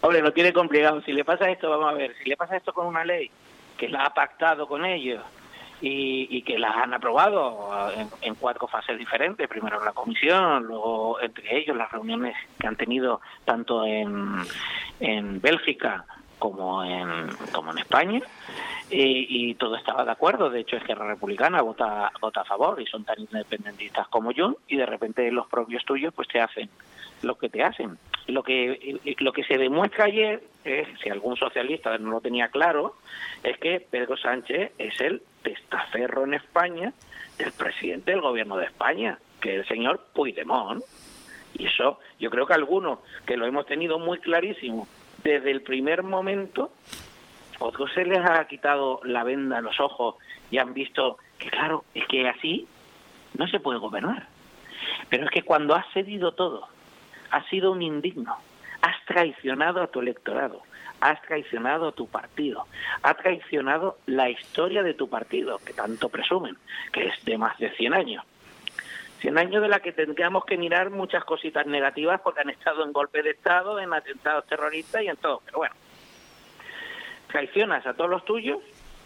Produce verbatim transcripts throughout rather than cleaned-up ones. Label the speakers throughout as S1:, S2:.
S1: Hombre, lo tiene complicado. Si le pasa esto, vamos a ver, si le pasa esto con una ley que la ha pactado con ellos y, y que las han aprobado en, en cuatro fases diferentes, primero en la comisión, luego entre ellos las reuniones que han tenido tanto en, en Bélgica como en, como en España, y, y todo estaba de acuerdo. De hecho, Esquerra Republicana vota, vota a favor y son tan independentistas como yo, y de repente los propios tuyos pues te hacen lo que te hacen. Lo que lo que se demuestra ayer es, si algún socialista no lo tenía claro, es que Pedro Sánchez es el testaferro en España del presidente del gobierno de España, que es el señor Puigdemont. Y eso yo creo que algunos que lo hemos tenido muy clarísimo desde el primer momento, otros se les ha quitado la venda a los ojos y han visto que, claro, es que así no se puede gobernar. Pero es que cuando has cedido todo, has sido un indigno, has traicionado a tu electorado, has traicionado a tu partido, has traicionado la historia de tu partido, que tanto presumen, que es de más de cien años. cien años de la que tendríamos que mirar muchas cositas negativas porque han estado en golpe de Estado, en atentados terroristas y en todo. Pero bueno, traicionas a todos los tuyos,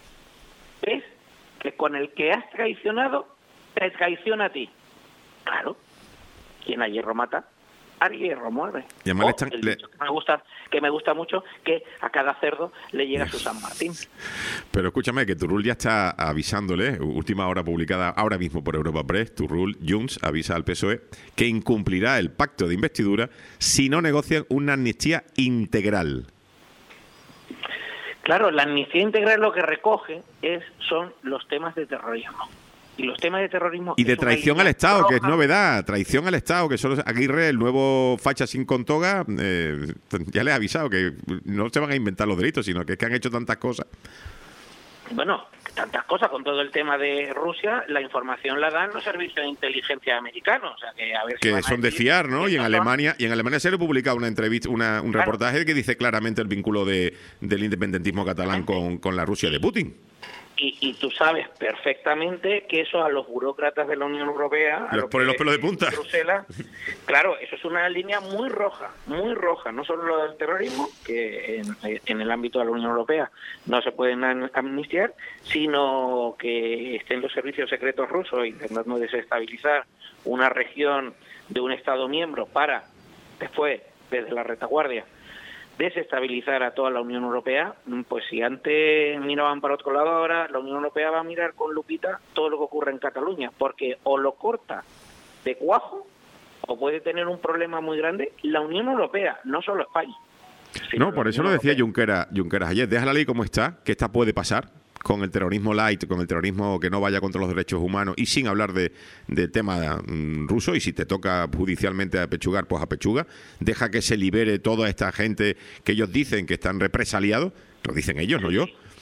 S1: es que con el que has traicionado, te traiciona a ti. Claro, quien a hierro mata, a hierro muerde.
S2: Y además
S1: Oh,
S2: le están,
S1: el
S2: le...
S1: dicho que me gusta, que me gusta mucho, que a cada cerdo le llega su San Martín.
S2: Pero escúchame, que Turull ya está avisándole, última hora publicada ahora mismo por Europa Press, Turull, Junts avisa al P S O E que incumplirá el pacto de investidura si no negocian una amnistía integral.
S1: Claro, la amnistía integral lo que recoge es son los temas de terrorismo. Y los temas de terrorismo...
S2: Y de traición al Estado, roja. Que es novedad. Traición al Estado, que solo Aguirre, el nuevo facha sin contoga, eh, ya le ha avisado que no se van a inventar los delitos, sino que es que han hecho tantas cosas.
S1: Bueno, tantas cosas. Con todo el tema de Rusia, la información la dan los servicios de inteligencia americanos. O sea, que a ver si
S2: que son de fiar, ¿no? Y en Alemania y en Alemania se le ha publicado una entrevista, una, un claro. reportaje que dice claramente el vínculo de, del independentismo catalán con, con la Rusia de Putin.
S1: Y, y tú sabes perfectamente que eso a los burócratas de la Unión Europea...
S2: Les pone los pelos de punta.
S1: Bruselas, claro, eso es una línea muy roja, muy roja. No solo lo del terrorismo, que en, en el ámbito de la Unión Europea no se pueden amnistiar, sino que estén los servicios secretos rusos intentando desestabilizar una región de un Estado miembro para, después, desde la retaguardia, desestabilizar a toda la Unión Europea. Pues si antes miraban para otro lado, ahora la Unión Europea va a mirar con lupita todo lo que ocurre en Cataluña, porque o lo corta de cuajo o puede tener un problema muy grande la Unión Europea, no solo España.
S2: No, por eso lo decía Junqueras, Junqueras ayer, deja la ley como está, que esta puede pasar con el terrorismo light, con el terrorismo que no vaya contra los derechos humanos y sin hablar de, de tema mm, ruso, y si te toca judicialmente apechugar, pues apechuga, deja que se libere toda esta gente que ellos dicen que están represaliados, lo dicen ellos, no yo,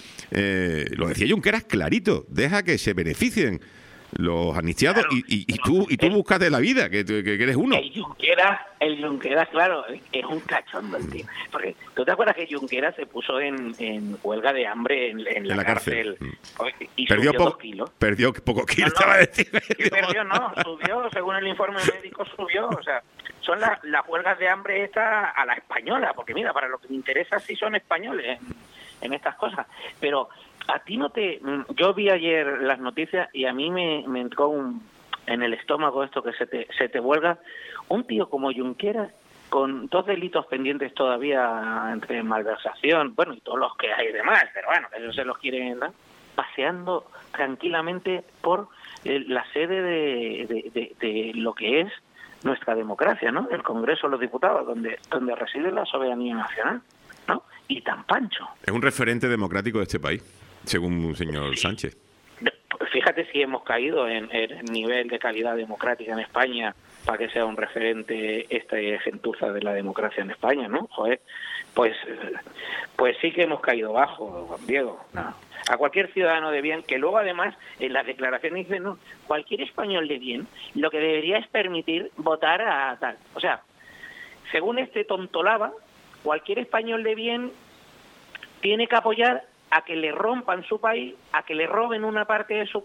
S2: eh, lo decía Junqueras clarito, deja que se beneficien los amnistiados, claro, y, y, y tú y tú búscate la vida, que, que, que eres uno.
S1: El Junqueras, el Junqueras, claro, es un cachondo el tío. Porque tú te acuerdas que Junqueras se puso en, en huelga de hambre en, en, la, en la cárcel, cárcel y
S2: perdió
S1: subió
S2: po-
S1: dos kilos.
S2: Perdió poco kilos,
S1: no, no,
S2: estaba diciendo.
S1: Sí, perdió, no, subió, según el informe médico subió, o sea, son las, las huelgas de hambre estas a la española, porque mira, para lo que me interesa sí son españoles en, en estas cosas, pero... A ti no te... Yo vi ayer las noticias y a mí me, me entró un, en el estómago esto que se te, se te huelga. Un tío como Junqueras, con dos delitos pendientes todavía entre malversación, bueno, y todos los que hay demás, pero bueno, ellos se los quieren dar, paseando tranquilamente por eh, la sede de, de, de, de lo que es nuestra democracia, ¿no? El Congreso de los Diputados, donde, donde reside la soberanía nacional, ¿no? Y tan pancho.
S2: Es un referente democrático de este país, según el señor Sánchez.
S1: Fíjate si hemos caído en el nivel de calidad democrática en España para que sea un referente esta gentuza de la democracia en España, ¿no? Joder, pues, pues sí que hemos caído bajo, Juan Diego. No. A cualquier ciudadano de bien, que luego además en las declaraciones dicen, no, cualquier español de bien lo que debería es permitir votar a tal. O sea, según este tontolaba, cualquier español de bien tiene que apoyar a que le rompan su país, a que le roben una parte de su país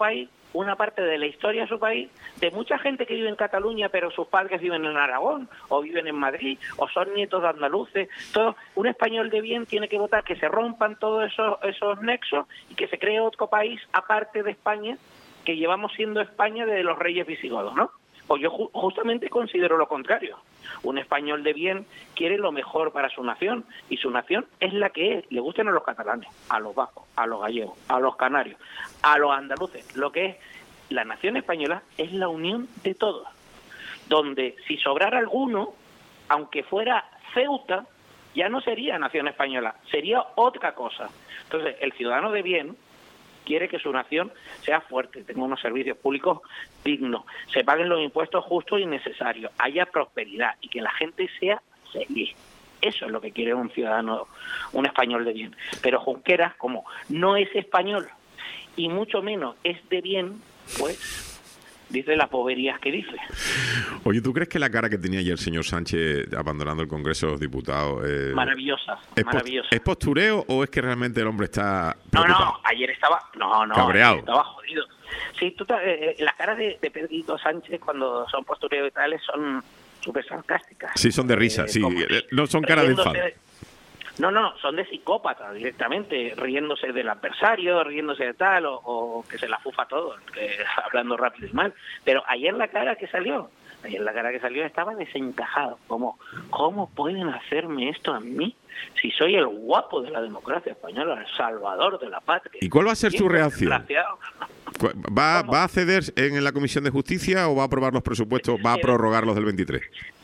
S1: una parte de la historia de su país, de mucha gente que vive en Cataluña, pero sus padres viven en Aragón, o viven en Madrid, o son nietos de andaluces. Todo, un español de bien tiene que votar que se rompan todos esos, esos nexos y que se cree otro país aparte de España, que llevamos siendo España desde los reyes visigodos, ¿no? Pues yo ju- justamente considero lo contrario. Un español de bien quiere lo mejor para su nación, y su nación es la que es. Le gustan a los catalanes, a los vascos, a los gallegos, a los canarios, a los andaluces. Lo que es la nación española es la unión de todos, donde si sobrara alguno, aunque fuera Ceuta, ya no sería nación española, sería otra cosa. Entonces, el ciudadano de bien quiere que su nación sea fuerte, tenga unos servicios públicos dignos, se paguen los impuestos justos y necesarios, haya prosperidad y que la gente sea feliz. Eso es lo que quiere un ciudadano, un español de bien. Pero Junqueras, como no es español y mucho menos es de bien, pues dice las boberías que dice.
S2: Oye, ¿tú crees que la cara que tenía ayer el señor Sánchez abandonando el Congreso de los Diputados... Eh,
S1: maravillosa,
S2: es
S1: maravillosa.
S2: Post, ¿Es postureo o es que realmente el hombre está
S1: No,
S2: preocupado?
S1: no, ayer estaba... No, no,
S2: cabreado.
S1: ayer estaba jodido. Sí, tú, eh, las caras de, de Pedrito Sánchez cuando son postureo y tales son súper sarcásticas.
S2: Sí, son de risa,
S1: Eh,
S2: sí.
S1: como-
S2: No son caras de
S1: riéndose
S2: enfado.
S1: de- No, no, son de psicópata directamente, riéndose del adversario, riéndose de tal, o, o que se la fufa todo, que, hablando rápido y mal. Pero ayer la cara que salió, ayer la cara que salió estaba desencajado, como, ¿cómo pueden hacerme esto a mí? Si soy el guapo de la democracia española, el salvador de la patria.
S2: ¿Y cuál va a ser su
S1: Bien
S2: reacción?
S1: desgraciado.
S2: ¿Va,
S1: ¿Cómo?
S2: ¿Va a ceder en la Comisión de Justicia o va a aprobar los presupuestos, va a prorrogar los del veintitrés?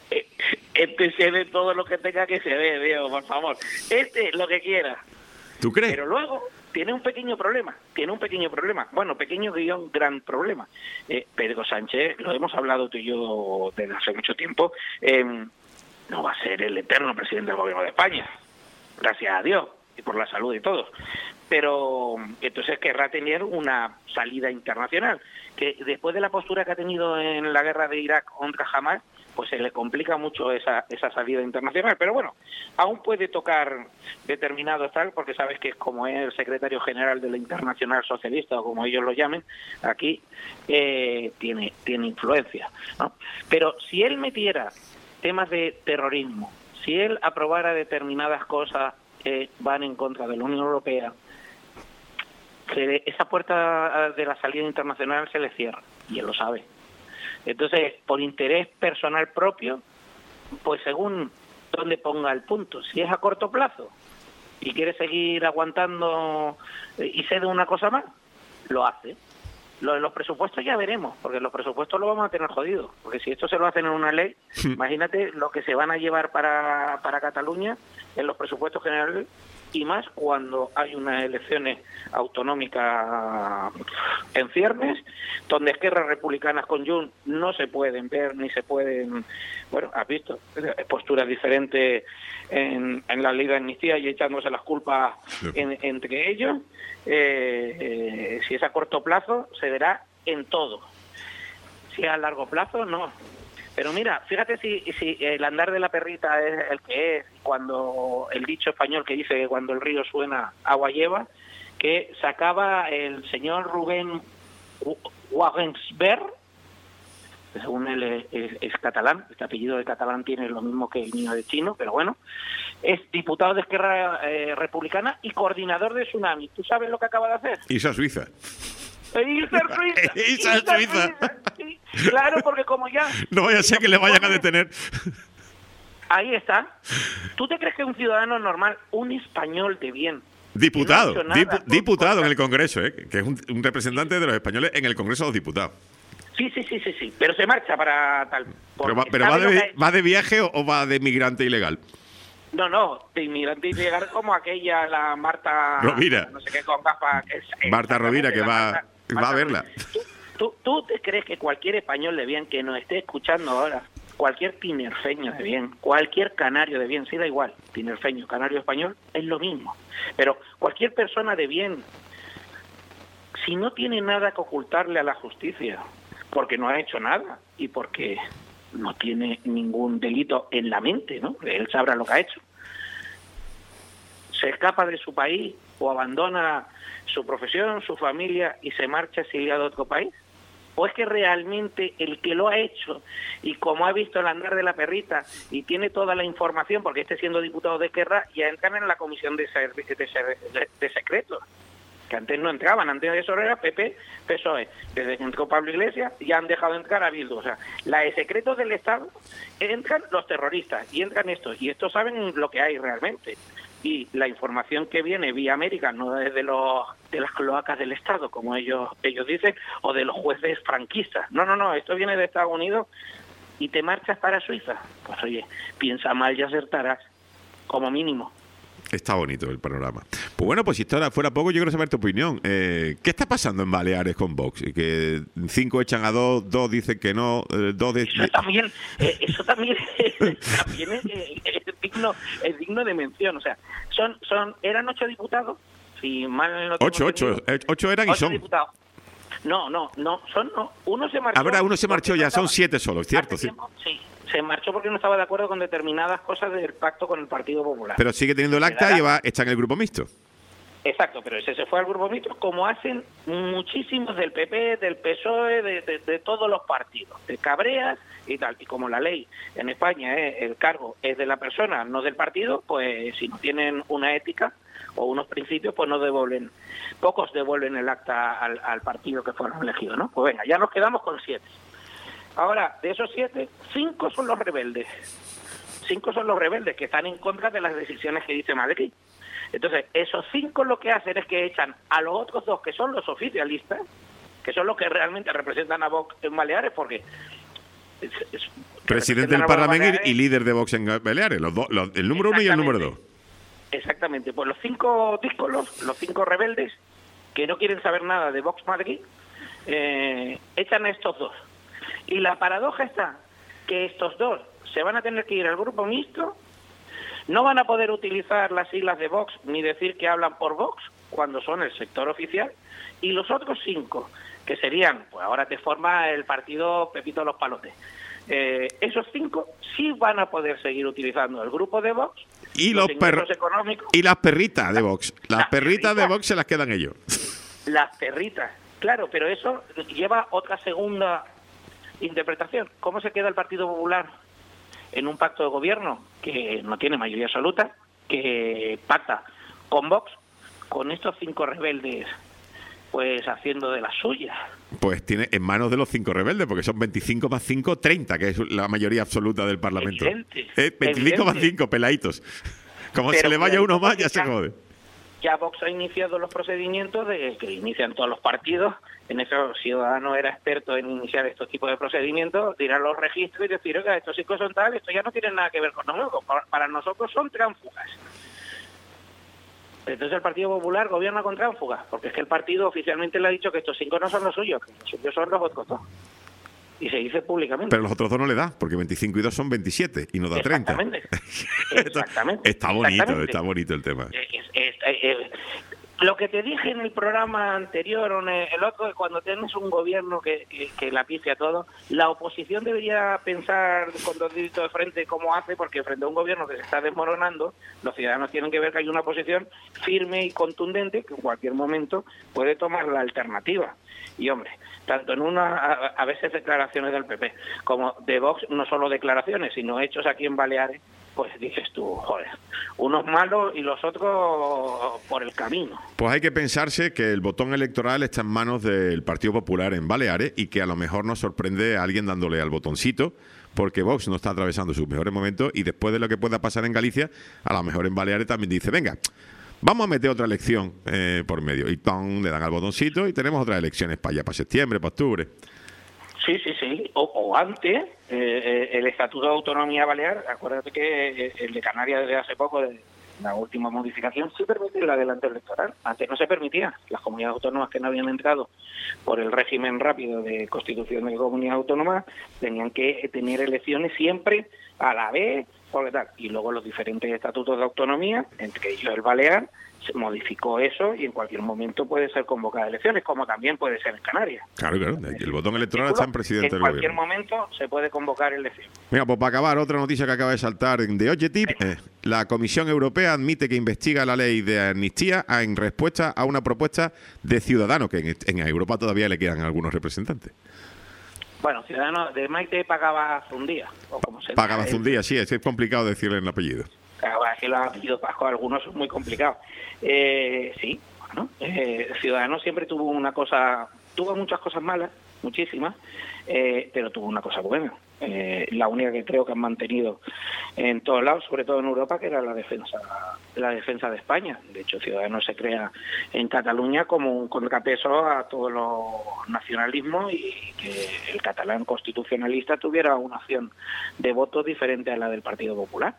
S1: Este se ve todo lo que tenga que se ve, Diego, por favor. Este lo que quiera.
S2: ¿Tú crees?
S1: Pero luego tiene un pequeño problema, tiene un pequeño problema. Bueno, pequeño guión, gran problema. Eh, Pedro Sánchez, lo hemos hablado tú y yo desde hace mucho tiempo, eh, no va a ser el eterno presidente del gobierno de España. Gracias a Dios y por la salud y todo. Pero entonces querrá tener una salida internacional, que después de la postura que ha tenido en la guerra de Irak contra Hamas, pues se le complica mucho esa, esa salida internacional. Pero bueno, aún puede tocar determinados tal, porque sabes que como es el secretario general de la Internacional Socialista, o como ellos lo llamen, aquí eh, tiene, tiene influencia, ¿no? Pero si él metiera temas de terrorismo, si él aprobara determinadas cosas que van en contra de la Unión Europea, se, esa puerta de la salida internacional se le cierra, y él lo sabe. Entonces, por interés personal propio, pues según dónde ponga el punto, si es a corto plazo y quiere seguir aguantando y cede una cosa más, lo hace. Lo de los presupuestos ya veremos, porque los presupuestos lo vamos a tener jodidos, porque si esto se lo hacen en una ley, imagínate lo que se van a llevar para, para Cataluña en los presupuestos generales, y más cuando hay unas elecciones autonómicas en ciernes, donde esquerras republicanas con Junts no se pueden ver ni se pueden, bueno, has visto, posturas diferentes en, en la ley de amnistía y echándose las culpas en, entre ellos. Eh, eh, si es a corto plazo, se verá en todo. Si es a largo plazo, no. Pero mira, fíjate si, si el andar de la perrita es el que es, cuando el dicho español que dice que cuando el río suena, agua lleva, que sacaba el señor Rubén Wagensberg, que según él es, es, es catalán, este apellido de catalán tiene lo mismo que el mío de chino, pero bueno, es diputado de Esquerra eh, Republicana y coordinador de Tsunami. ¿Tú sabes lo que acaba de hacer?
S2: Irse a Suiza.
S1: Irse a Suiza.
S2: Irse a Suiza.
S1: Sí, claro, porque como ya...
S2: No vaya a ser que le vayan a detener.
S1: Ahí está. ¿Tú te crees que un ciudadano normal, un español de bien...
S2: Diputado,
S1: no ha hecho nada
S2: dipu-
S1: por-
S2: diputado
S1: por-
S2: en el Congreso, ¿eh? Que es un, un representante de los españoles en el Congreso de los Diputados.
S1: Sí, sí, sí, sí, sí, pero se marcha para tal...
S2: ¿Pero, va,
S1: porque
S2: pero va,
S1: sabe lo que
S2: de,
S1: ha hecho.
S2: va de viaje o, o va de migrante ilegal?
S1: No, no, de inmigrante ilegal como aquella, la Marta...
S2: Rovira.
S1: No sé qué, con gafas... es-
S2: Marta Rovira, que
S1: la
S2: va,
S1: Marta-
S2: va
S1: Marta
S2: a verla.
S1: Rovira. ¿Tú, tú, tú te crees que cualquier español de bien que nos esté escuchando ahora, cualquier tinerfeño de bien, cualquier canario de bien, sí da igual, tinerfeño, canario español, es lo mismo. Pero cualquier persona de bien, si no tiene nada que ocultarle a la justicia, porque no ha hecho nada y porque no tiene ningún delito en la mente, ¿no? Él sabrá lo que ha hecho. se escapa de su país o abandona su profesión, su familia y se marcha exiliado a otro país? ¿O es que realmente el que lo ha hecho y como ha visto el andar de la perrita y tiene toda la información, porque este siendo diputado de Esquerra, ya entran en la comisión de, ser, de, de, de secretos, que antes no entraban, antes de eso era P P, P S O E. Desde que entró Pablo Iglesias ya han dejado entrar a Bildu. O sea, la de secretos del Estado entran los terroristas y entran estos, y estos saben lo que hay realmente. Y la información que viene vía América no desde los de las cloacas del Estado, como ellos ellos dicen, o de los jueces franquistas. No, no, no, esto viene de Estados Unidos y te marchas para Suiza. Pues oye, piensa mal y acertarás, como mínimo.
S2: Está bonito el panorama. Pues bueno, pues si esto fuera poco, yo quiero saber tu opinión. Eh, ¿Qué está pasando en Baleares con Vox? Que cinco echan a dos, dos dicen que no, eh, dos de...
S1: Eso también, eh, eso también, también es, eh, es, digno, es digno de mención. O sea, son, son, eran ocho diputados, si mal no tengo
S2: Ocho, ocho, ocho eran y
S1: ocho
S2: son.
S1: Diputados. No, no, no, son no. Uno se marchó.
S2: Ahora uno se marchó ya, son siete solo, ¿cierto? Sí.
S1: Sí. Se marchó porque no estaba de acuerdo con determinadas cosas del pacto con el Partido Popular.
S2: Pero sigue teniendo el acta y va, está en el grupo mixto.
S1: Exacto, pero ese se fue al grupo mixto, como hacen muchísimos del P P, del P S O E, de, de, de todos los partidos, de cabreas y tal. Y como la ley en España es el cargo es de la persona, no del partido, pues si no tienen una ética o unos principios, pues no devuelven, pocos devuelven el acta al, al partido que fueron elegidos, ¿no? Pues venga, ya nos quedamos con siete. Ahora, de esos siete, cinco son los rebeldes. Cinco son los rebeldes que están en contra de las decisiones que dice Madrid. Entonces, esos cinco lo que hacen es que echan a los otros dos, que son los oficialistas, que son los que realmente representan a Vox en Baleares, porque... Es, es,
S2: presidente del Parlamento y líder de Vox en Baleares, los dos, los, el número uno y el número dos.
S1: Exactamente, pues los cinco díscolos, los cinco rebeldes, que no quieren saber nada de Vox Madrid, eh, echan a estos dos. Y la paradoja está que estos dos se van a tener que ir al grupo mixto, no van a poder utilizar las siglas de Vox ni decir que hablan por Vox cuando son el sector oficial, y los otros cinco, que serían, pues ahora te forma el partido Pepito Los Palotes, eh, esos cinco sí van a poder seguir utilizando el grupo de Vox
S2: y los, los perros económicos y las perritas de Vox. Las, las perritas, perritas de Vox se las quedan ellos.
S1: Las perritas, claro, pero eso lleva otra segunda interpretación. ¿Cómo se queda el Partido Popular en un pacto de gobierno que no tiene mayoría absoluta, que pacta con Vox, con estos cinco rebeldes pues haciendo de las suyas?
S2: Pues tiene en manos de los cinco rebeldes, porque son veinticinco más cinco, treinta, que es la mayoría absoluta del Parlamento.
S1: Evidente,
S2: eh, veinticinco más cinco, peladitos. Como Pero se le vaya uno más, ya se jode.
S1: Ya Vox ha iniciado los procedimientos de que inician todos los partidos. En eso Ciudadanos era experto en iniciar estos tipos de procedimientos, tirar los registros y decir, oiga, estos chicos son tal, esto ya no tiene nada que ver con nosotros, para nosotros son tránfugas. Entonces el Partido Popular gobierna con tránfugas, porque es que el partido oficialmente le ha dicho que estos cinco no son los suyos, que los suyos son los otros dos. Y se dice públicamente.
S2: Pero los otros dos no le da, porque veinticinco y dos son veintisiete y no da treinta.
S1: Exactamente. Exactamente.
S2: Está bonito,
S1: Exactamente.
S2: está bonito el tema.
S1: Es, es, es, es, lo que te dije en el programa anterior o en el otro, cuando tienes un gobierno que, que, que la pifia todo, la oposición debería pensar con dos deditos de frente cómo hace, porque frente a un gobierno que se está desmoronando, los ciudadanos tienen que ver que hay una posición firme y contundente que en cualquier momento puede tomar la alternativa. Y hombre, tanto en una, a, a veces declaraciones del P P, como de Vox, no solo declaraciones, sino hechos aquí en Baleares, pues dices tú, joder, unos malos y los otros por el camino.
S2: Pues hay que pensarse que el botón electoral está en manos del Partido Popular en Baleares y que a lo mejor nos sorprende a alguien dándole al botoncito, porque Vox no está atravesando sus mejores momentos y después de lo que pueda pasar en Galicia, a lo mejor en Baleares también dice, venga, vamos a meter otra elección eh, por medio. Y ¡pum!, le dan al botoncito y tenemos otras elecciones para allá, para septiembre, para octubre.
S1: Sí, sí, sí. O, o antes, eh, el Estatuto de Autonomía Balear, acuérdate que el de Canarias desde hace poco, de la última modificación, sí permite el adelanto electoral. Antes no se permitía. Las comunidades autónomas que no habían entrado por el régimen rápido de constitución de comunidades autónomas tenían que tener elecciones siempre a la vez, porque tal. Y luego los diferentes estatutos de autonomía, entre ellos el Balear, se modificó eso y en cualquier momento puede ser convocada elecciones, como también puede ser en Canarias.
S2: Claro, claro. El botón electoral está en presidente del gobierno.
S1: En cualquier momento se puede convocar elecciones.
S2: Venga, pues para acabar, otra noticia que acaba de saltar de Objective. Eh, la Comisión Europea admite que investiga la ley de amnistía en respuesta a una propuesta de Ciudadanos, que en, en Europa todavía le quedan algunos representantes.
S1: Bueno, Ciudadanos de Maite pagaba un día. O como se
S2: pagaba un día, sí, es complicado decirle el apellido.
S1: Claro, es que los apellidos vascos algunos son muy complicados. Eh, sí, bueno, eh, Ciudadanos siempre tuvo una cosa, tuvo muchas cosas malas, muchísimas, eh, pero tuvo una cosa buena. Eh, la única que creo que han mantenido en todos lados, sobre todo en Europa, que era la defensa la defensa de España. De hecho, Ciudadanos se crea en Cataluña como un contrapeso a todos los nacionalismos y que el catalán constitucionalista tuviera una opción de voto diferente a la del Partido Popular.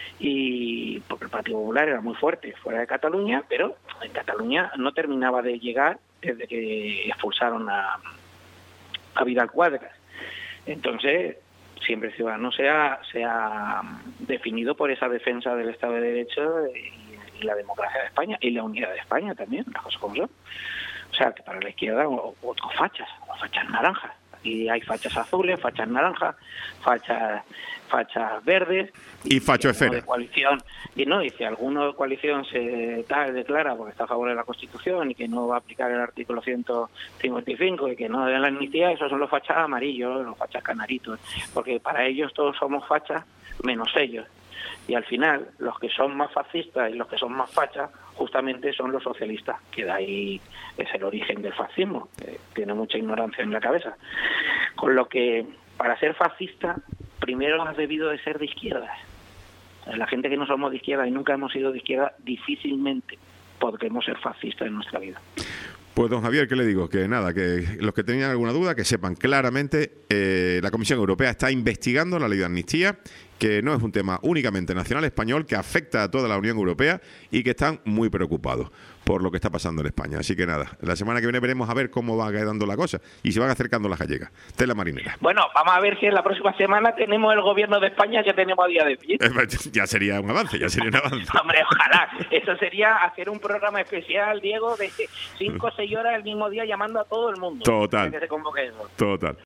S1: Y porque el Partido Popular era muy fuerte fuera de Cataluña, pero en Cataluña no terminaba de llegar desde que expulsaron a, a Vidal Quadras. Entonces, siempre Ciudadanos se ha, se ha definido por esa defensa del Estado de Derecho y, y la democracia de España y la unidad de España también, las cosas como son. O sea, que para la izquierda o, o, o fachas, o fachas naranjas. Y hay fachas azules, fachas naranjas, fachas fachas verdes
S2: y, y facho esfera
S1: de coalición. Y no, y si alguno de coalición se tal declara porque está a favor de la Constitución y que no va a aplicar el artículo ciento cincuenta y cinco y que no de la amnistía, esos son los fachas amarillos, los fachas canaritos, porque para ellos todos somos fachas menos ellos. Y al final, los que son más fascistas y los que son más fachas, justamente son los socialistas, que de ahí es el origen del fascismo, que tiene mucha ignorancia en la cabeza. Con lo que, para ser fascista, primero has debido de ser de izquierdas. La gente que no somos de izquierda y nunca hemos sido de izquierda, difícilmente podremos ser fascistas en nuestra vida.
S2: Pues don Javier, ¿qué le digo? Que nada, que los que tenían alguna duda, que sepan claramente, eh, la Comisión Europea está investigando la ley de amnistía, que no es un tema únicamente nacional español, que afecta a toda la Unión Europea y que están muy preocupados por lo que está pasando en España. Así que nada, la semana que viene veremos a ver cómo va quedando la cosa y se van acercando las gallegas. Tela marinera.
S1: Bueno, vamos a ver si en la próxima semana tenemos el gobierno de España que tenemos a día de hoy.
S2: Ya sería un avance, ya sería un avance.
S1: Hombre, ojalá. Eso sería hacer un programa especial, Diego, de cinco o seis horas el mismo día llamando a todo el mundo.
S2: Total.
S1: Que se convoque eso.
S2: Total.